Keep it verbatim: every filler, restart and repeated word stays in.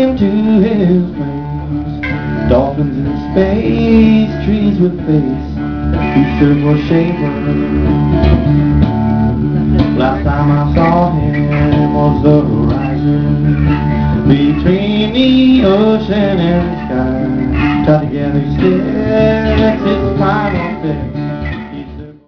came to his place. Dolphins in space, trees with face, Eastern was shaper. Last time I saw him was the horizon between the ocean and